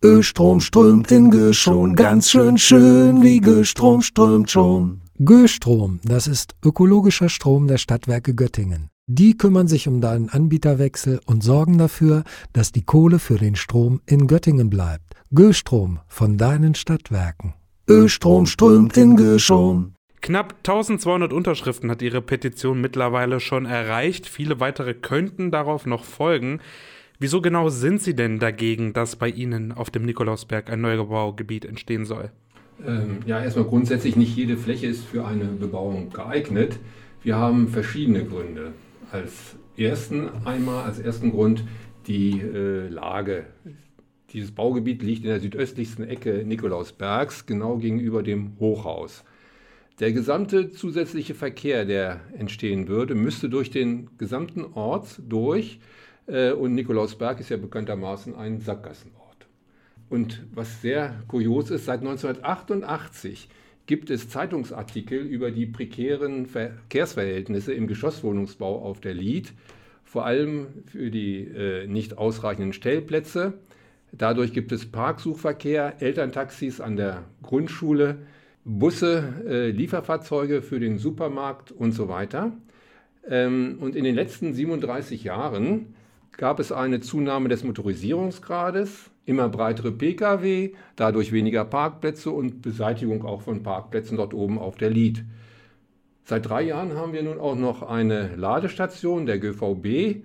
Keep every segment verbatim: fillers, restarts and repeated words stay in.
Östrom strömt in Göschon, ganz schön schön, wie Göstrom strömt schon. Göstrom, das ist ökologischer Strom der Stadtwerke Göttingen. Die kümmern sich um deinen Anbieterwechsel und sorgen dafür, dass die Kohle für den Strom in Göttingen bleibt. Göstrom von deinen Stadtwerken. Östrom strömt in Göschon. Knapp eintausendzweihundert Unterschriften hat Ihre Petition mittlerweile schon erreicht. Viele weitere könnten darauf noch folgen. Wieso genau sind Sie denn dagegen, dass bei Ihnen auf dem Nikolausberg ein Neubaugebiet entstehen soll? Ähm, ja, erstmal grundsätzlich nicht jede Fläche ist für eine Bebauung geeignet. Wir haben verschiedene Gründe. Als ersten einmal, als ersten Grund die äh, Lage. Dieses Baugebiet liegt in der südöstlichsten Ecke Nikolausbergs, genau gegenüber dem Hochhaus. Der gesamte zusätzliche Verkehr, der entstehen würde, müsste durch den gesamten Ort durch. Äh, und Nikolausberg ist ja bekanntermaßen ein Sackgassenort. Und was sehr kurios ist, seit neunzehnhundertachtundachtzig gibt es Zeitungsartikel über die prekären Verkehrsverhältnisse im Geschosswohnungsbau auf der Lied, vor allem für die äh, nicht ausreichenden Stellplätze. Dadurch gibt es Parksuchverkehr, Elterntaxis an der Grundschule, Busse, äh, Lieferfahrzeuge für den Supermarkt und so weiter. Ähm, und in den letzten siebenunddreißig Jahren gab es eine Zunahme des Motorisierungsgrades, immer breitere Pkw, dadurch weniger Parkplätze und Beseitigung auch von Parkplätzen dort oben auf der Lied. Seit drei Jahren haben wir nun auch noch eine Ladestation der G V B.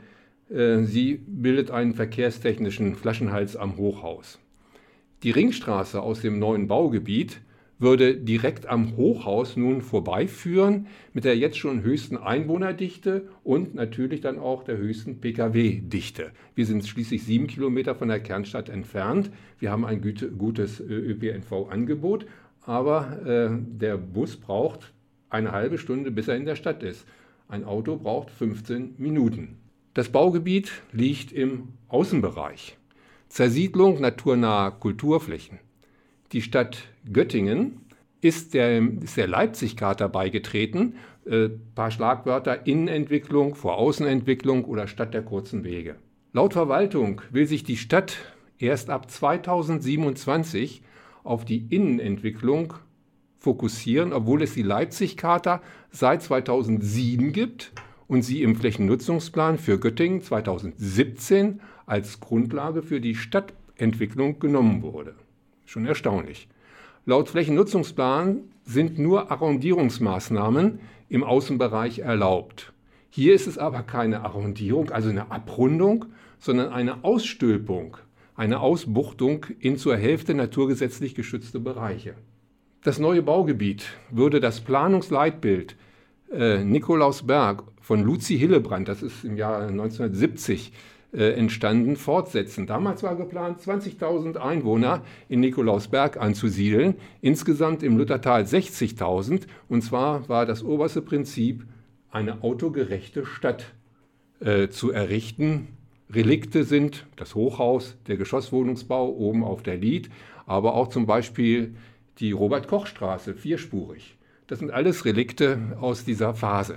Sie bildet einen verkehrstechnischen Flaschenhals am Hochhaus. Die Ringstraße aus dem neuen Baugebiet würde direkt am Hochhaus nun vorbeiführen mit der jetzt schon höchsten Einwohnerdichte und natürlich dann auch der höchsten Pkw-Dichte. Wir sind schließlich sieben Kilometer von der Kernstadt entfernt. Wir haben ein gutes Ö P N V-Angebot, aber äh, der Bus braucht eine halbe Stunde, bis er in der Stadt ist. Ein Auto braucht fünfzehn Minuten. Das Baugebiet liegt im Außenbereich. Zersiedlung naturnaher Kulturflächen. Die Stadt Göttingen ist der, ist der Leipzig-Charta beigetreten. Ein äh, paar Schlagwörter: Innenentwicklung, Voraußenentwicklung oder Stadt der kurzen Wege. Laut Verwaltung will sich die Stadt erst ab zweitausendsiebenundzwanzig auf die Innenentwicklung fokussieren, obwohl es die Leipzig-Charta seit zweitausendsieben gibt und sie im Flächennutzungsplan für Göttingen zweitausendsiebzehn als Grundlage für die Stadtentwicklung genommen wurde. Schon erstaunlich. Laut Flächennutzungsplan sind nur Arrondierungsmaßnahmen im Außenbereich erlaubt. Hier ist es aber keine Arrondierung, also eine Abrundung, sondern eine Ausstülpung, eine Ausbuchtung in zur Hälfte naturgesetzlich geschützte Bereiche. Das neue Baugebiet würde das Planungsleitbild äh, Nikolausberg von Luzi Hillebrand, das ist im Jahr neunzehnhundertsiebzig, Äh, entstanden, fortsetzen. Damals war geplant, zwanzigtausend Einwohner in Nikolausberg anzusiedeln, insgesamt im Luthertal sechzigtausend. Und zwar war das oberste Prinzip, eine autogerechte Stadt äh, zu errichten. Relikte sind das Hochhaus, der Geschosswohnungsbau oben auf der Lied, aber auch zum Beispiel die Robert-Koch-Straße, vierspurig. Das sind alles Relikte aus dieser Phase.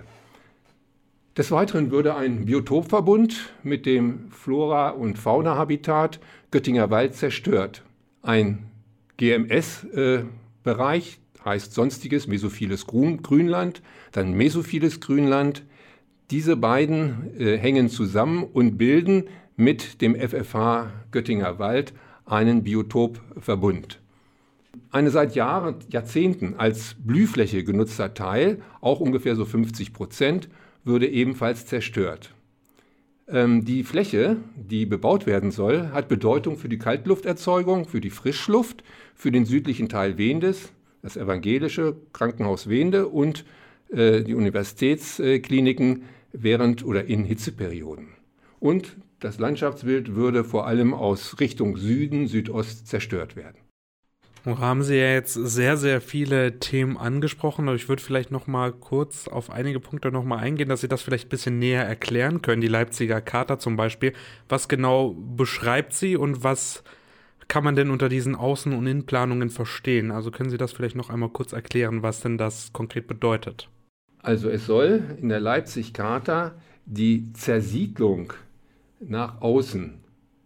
Des Weiteren würde ein Biotopverbund mit dem Flora- und Fauna-Habitat Göttinger Wald zerstört. Ein G M S-Bereich äh, heißt sonstiges mesophiles Grünland, dann mesophiles Grünland. Diese beiden äh, hängen zusammen und bilden mit dem F F H Göttinger Wald einen Biotopverbund. Eine seit Jahren, Jahrzehnten als Blühfläche genutzter Teil, auch ungefähr so fünfzig Prozent, würde ebenfalls zerstört. Ähm, die Fläche, die bebaut werden soll, hat Bedeutung für die Kaltlufterzeugung, für die Frischluft, für den südlichen Teil Wendes, das evangelische Krankenhaus Wende und äh, die Universitätskliniken während oder in Hitzeperioden. Und das Landschaftsbild würde vor allem aus Richtung Süden, Südost zerstört werden. Nun haben Sie ja jetzt sehr, sehr viele Themen angesprochen, aber ich würde vielleicht noch mal kurz auf einige Punkte noch mal eingehen, dass Sie das vielleicht ein bisschen näher erklären können. Die Leipziger Charta zum Beispiel. Was genau beschreibt sie und was kann man denn unter diesen Außen- und Innenplanungen verstehen? Also können Sie das vielleicht noch einmal kurz erklären, was denn das konkret bedeutet? Also es soll in der Leipzig Charta die Zersiedlung nach außen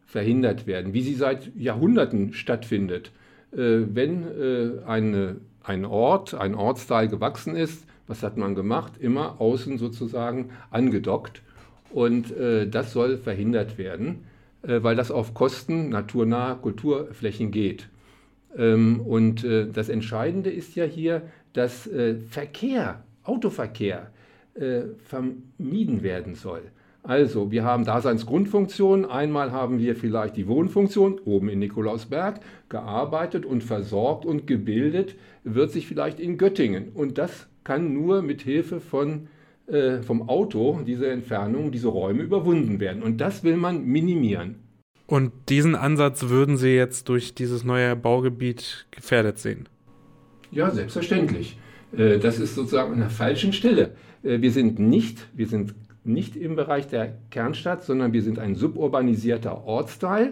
verhindert werden, wie sie seit Jahrhunderten stattfindet. Äh, wenn äh, eine, ein Ort, ein Ortsteil gewachsen ist, was hat man gemacht? Immer außen sozusagen angedockt. Und äh, das soll verhindert werden, äh, weil das auf Kosten naturnaher Kulturflächen geht. Ähm, und äh, das Entscheidende ist ja hier, dass äh, Verkehr, Autoverkehr äh, vermieden werden soll. Also wir haben Daseinsgrundfunktionen. Einmal haben wir vielleicht die Wohnfunktion oben in Nikolausberg gearbeitet und versorgt und gebildet, wird sich vielleicht in Göttingen. Und das kann nur mit Hilfe von, äh, vom Auto, diese Entfernung, diese Räume überwunden werden. Und das will man minimieren. Und diesen Ansatz würden Sie jetzt durch dieses neue Baugebiet gefährdet sehen? Ja, selbstverständlich. Äh, das ist sozusagen an der falschen Stelle. Äh, wir sind nicht, wir sind nicht im Bereich der Kernstadt, sondern wir sind ein suburbanisierter Ortsteil.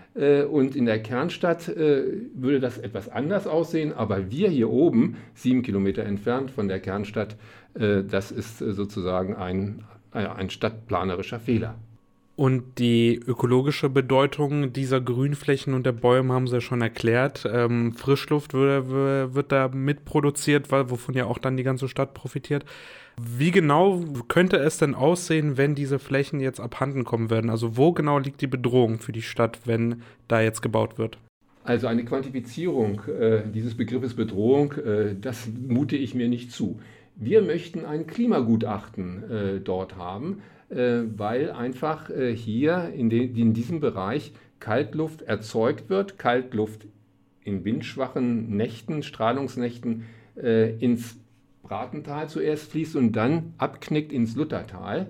Und in der Kernstadt würde das etwas anders aussehen, aber wir hier oben, sieben Kilometer entfernt von der Kernstadt, das ist sozusagen ein, ein stadtplanerischer Fehler. Und die ökologische Bedeutung dieser Grünflächen und der Bäume haben Sie ja schon erklärt. Ähm, Frischluft wird, wird da mitproduziert, weil, wovon ja auch dann die ganze Stadt profitiert. Wie genau könnte es denn aussehen, wenn diese Flächen jetzt abhanden kommen würden? Also wo genau liegt die Bedrohung für die Stadt, wenn da jetzt gebaut wird? Also eine Quantifizierung äh, dieses Begriffes Bedrohung, äh, das mute ich mir nicht zu. Wir möchten ein Klimagutachten äh, dort haben, äh, weil einfach äh, hier in, de, in diesem Bereich Kaltluft erzeugt wird, Kaltluft in windschwachen Nächten, Strahlungsnächten äh, ins Bratental zuerst fließt und dann abknickt ins Luthertal.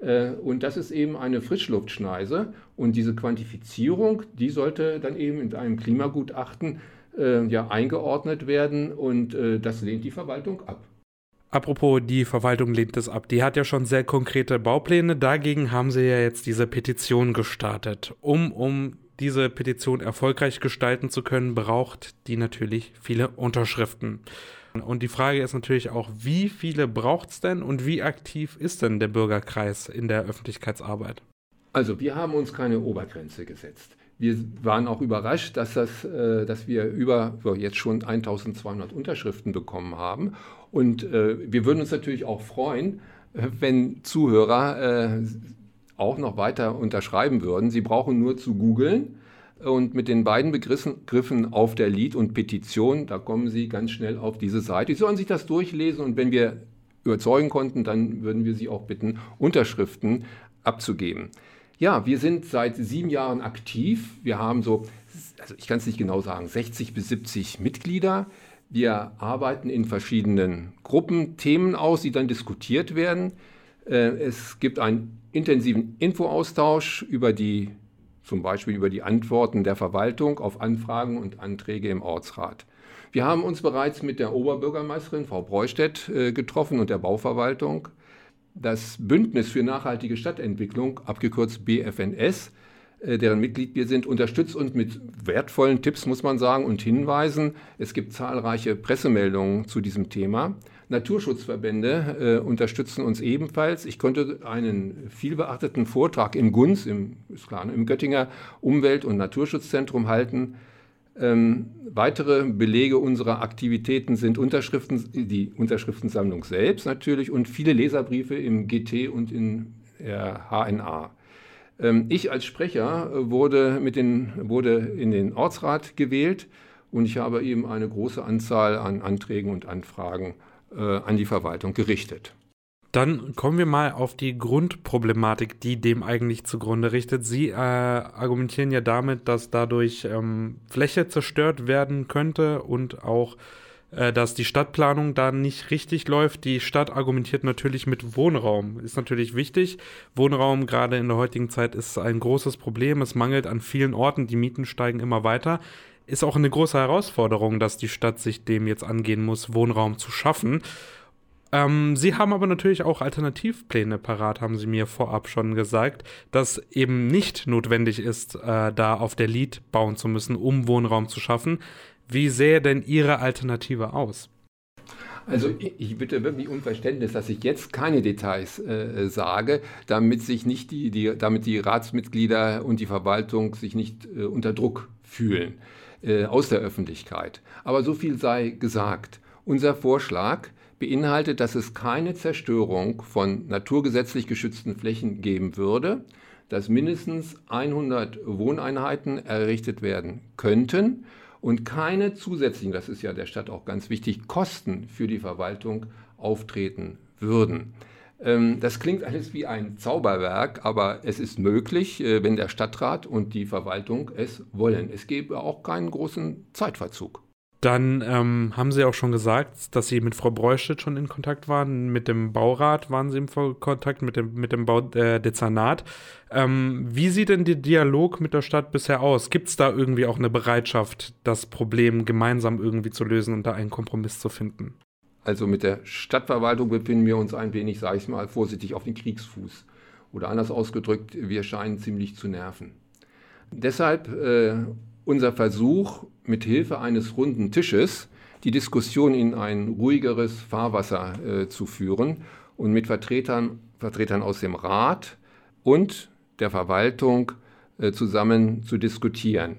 Und das ist eben eine Frischluftschneise. Und diese Quantifizierung, die sollte dann eben in einem Klimagutachten äh, ja, eingeordnet werden. Und äh, das lehnt die Verwaltung ab. Apropos, die Verwaltung lehnt es ab. Die hat ja schon sehr konkrete Baupläne. Dagegen haben sie ja jetzt diese Petition gestartet. Um, um diese Petition erfolgreich gestalten zu können, braucht die natürlich viele Unterschriften. Und die Frage ist natürlich auch, wie viele braucht es denn und wie aktiv ist denn der Bürgerkreis in der Öffentlichkeitsarbeit? Also wir haben uns keine Obergrenze gesetzt. Wir waren auch überrascht, dass, das, äh, dass wir über jetzt schon eintausendzweihundert Unterschriften bekommen haben. Und äh, wir würden uns natürlich auch freuen, wenn Zuhörer äh, auch noch weiter unterschreiben würden. Sie brauchen nur zu googeln. Und mit den beiden Begriffen auf der Lied und Petition, da kommen Sie ganz schnell auf diese Seite. Sie sollen sich das durchlesen und wenn wir überzeugen konnten, dann würden wir Sie auch bitten, Unterschriften abzugeben. Ja, wir sind seit sieben Jahren aktiv. Wir haben so, also ich kann es nicht genau sagen, sechzig bis siebzig Mitglieder. Wir arbeiten in verschiedenen Gruppen Themen aus, die dann diskutiert werden. Es gibt einen intensiven Infoaustausch über die zum Beispiel über die Antworten der Verwaltung auf Anfragen und Anträge im Ortsrat. Wir haben uns bereits mit der Oberbürgermeisterin, Frau Breustedt, äh, getroffen und der Bauverwaltung. Das Bündnis für nachhaltige Stadtentwicklung, abgekürzt B F N S, äh, deren Mitglied wir sind, unterstützt uns mit wertvollen Tipps, muss man sagen, und Hinweisen. Es gibt zahlreiche Pressemeldungen zu diesem Thema. Naturschutzverbände äh, unterstützen uns ebenfalls. Ich konnte einen vielbeachteten Vortrag in Gunz, im, ist klar, im Göttinger Umwelt- und Naturschutzzentrum halten. Ähm, weitere Belege unserer Aktivitäten sind Unterschriften, die Unterschriftensammlung selbst natürlich und viele Leserbriefe im G T und in der H N A. Ähm, ich als Sprecher wurde, mit den, wurde in den Ortsrat gewählt und ich habe eben eine große Anzahl an Anträgen und Anfragen an die Verwaltung gerichtet. Dann kommen wir mal auf die Grundproblematik, die dem eigentlich zugrunde richtet. Sie äh, argumentieren ja damit, dass dadurch ähm, Fläche zerstört werden könnte und auch, äh, dass die Stadtplanung da nicht richtig läuft. Die Stadt argumentiert natürlich mit Wohnraum. Ist natürlich wichtig. Wohnraum gerade in der heutigen Zeit ist ein großes Problem. Es mangelt an vielen Orten. Die Mieten steigen immer weiter. Ist auch eine große Herausforderung, dass die Stadt sich dem jetzt angehen muss, Wohnraum zu schaffen. Ähm, Sie haben aber natürlich auch Alternativpläne parat, haben Sie mir vorab schon gesagt, dass eben nicht notwendig ist, äh, da auf der Lied bauen zu müssen, um Wohnraum zu schaffen. Wie sähe denn Ihre Alternative aus? Also ich bitte wirklich um Verständnis, dass ich jetzt keine Details äh, sage, damit sich nicht die, die, damit die Ratsmitglieder und die Verwaltung sich nicht äh, unter Druck fühlen äh, aus der Öffentlichkeit. Aber so viel sei gesagt. Unser Vorschlag beinhaltet, dass es keine Zerstörung von naturgesetzlich geschützten Flächen geben würde, dass mindestens hundert Wohneinheiten errichtet werden könnten und keine zusätzlichen, das ist ja der Stadt auch ganz wichtig, Kosten für die Verwaltung auftreten würden. Das klingt alles wie ein Zauberwerk, aber es ist möglich, wenn der Stadtrat und die Verwaltung es wollen. Es gäbe auch keinen großen Zeitverzug. Dann ähm, haben Sie auch schon gesagt, dass Sie mit Frau Breustedt schon in Kontakt waren. Mit dem Baurat waren Sie im Kontakt, mit dem, mit dem Baudezernat. Ähm, wie sieht denn der Dialog mit der Stadt bisher aus? Gibt es da irgendwie auch eine Bereitschaft, das Problem gemeinsam irgendwie zu lösen und da einen Kompromiss zu finden? Also mit der Stadtverwaltung befinden wir uns ein wenig, sage ich mal, vorsichtig auf den Kriegsfuß. Oder anders ausgedrückt, wir scheinen ziemlich zu nerven. Deshalb äh, unser Versuch, mit Hilfe eines runden Tisches die Diskussion in ein ruhigeres Fahrwasser äh, zu führen und mit Vertretern, Vertretern aus dem Rat und der Verwaltung äh, zusammen zu diskutieren.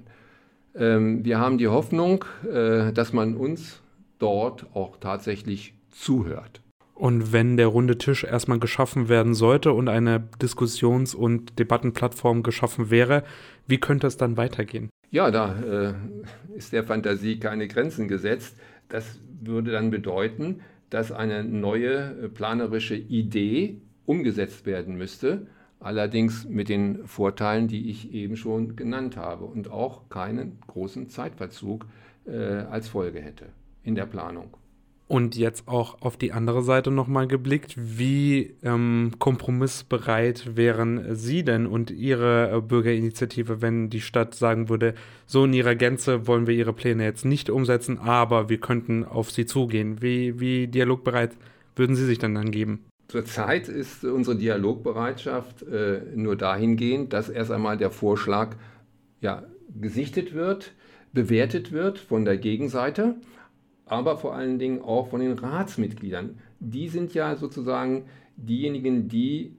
Ähm, wir haben die Hoffnung, äh, dass man uns dort auch tatsächlich zuhört. Und wenn der runde Tisch erstmal geschaffen werden sollte und eine Diskussions- und Debattenplattform geschaffen wäre, wie könnte es dann weitergehen? Ja, da äh, ist der Fantasie keine Grenzen gesetzt. Das würde dann bedeuten, dass eine neue äh, planerische Idee umgesetzt werden müsste, allerdings mit den Vorteilen, die ich eben schon genannt habe und auch keinen großen Zeitverzug äh, als Folge hätte in der Planung. Und jetzt auch auf die andere Seite nochmal geblickt, wie ähm, kompromissbereit wären Sie denn und Ihre äh, Bürgerinitiative, wenn die Stadt sagen würde, so in ihrer Gänze wollen wir Ihre Pläne jetzt nicht umsetzen, aber wir könnten auf Sie zugehen. Wie, wie dialogbereit würden Sie sich dann dann geben? Zurzeit ist unsere Dialogbereitschaft äh, nur dahingehend, dass erst einmal der Vorschlag ja, gesichtet wird, bewertet wird von der Gegenseite, aber vor allen Dingen auch von den Ratsmitgliedern. Die sind ja sozusagen diejenigen, die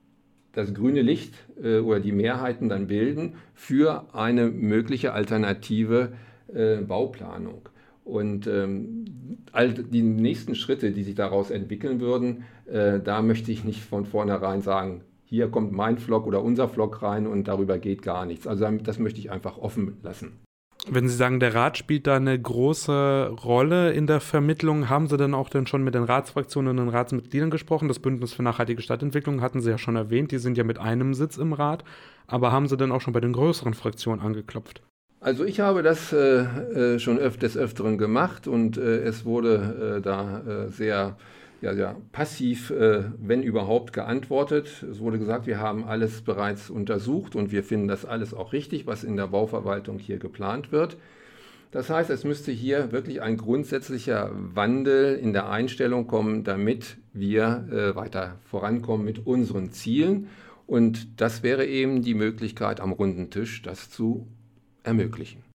das grüne Licht äh, oder die Mehrheiten dann bilden für eine mögliche alternative äh, Bauplanung. Und ähm, all die nächsten Schritte, die sich daraus entwickeln würden, äh, da möchte ich nicht von vornherein sagen, hier kommt mein Flock oder unser Flock rein und darüber geht gar nichts. Also das möchte ich einfach offen lassen. Wenn Sie sagen, der Rat spielt da eine große Rolle in der Vermittlung, haben Sie dann auch dann schon mit den Ratsfraktionen und den Ratsmitgliedern gesprochen? Das Bündnis für nachhaltige Stadtentwicklung hatten Sie ja schon erwähnt, die sind ja mit einem Sitz im Rat, aber haben Sie dann auch schon bei den größeren Fraktionen angeklopft? Also ich habe das äh, schon öf- des Öfteren gemacht und äh, es wurde äh, da äh, sehr, ja, sehr passiv, äh, wenn überhaupt, geantwortet. Es wurde gesagt, wir haben alles bereits untersucht und wir finden das alles auch richtig, was in der Bauverwaltung hier geplant wird. Das heißt, es müsste hier wirklich ein grundsätzlicher Wandel in der Einstellung kommen, damit wir äh, weiter vorankommen mit unseren Zielen. Und das wäre eben die Möglichkeit am runden Tisch, das zu ermöglichen.